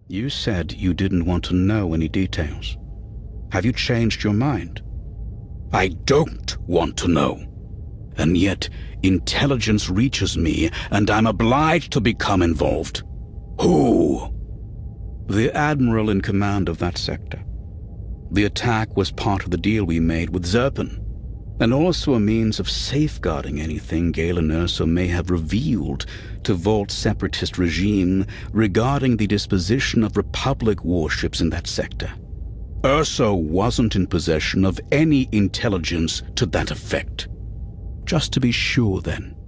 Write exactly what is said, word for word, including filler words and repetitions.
You said you didn't want to know any details. Have you changed your mind? I don't want to know. And yet, intelligence reaches me, and I'm obliged to become involved. Who? The admiral in command of that sector. The attack was part of the deal we made with Zerpan, and also a means of safeguarding anything Galen Erso may have revealed to Volt's separatist regime regarding the disposition of Republic warships in that sector. Erso wasn't in possession of any intelligence to that effect. Just to be sure, then,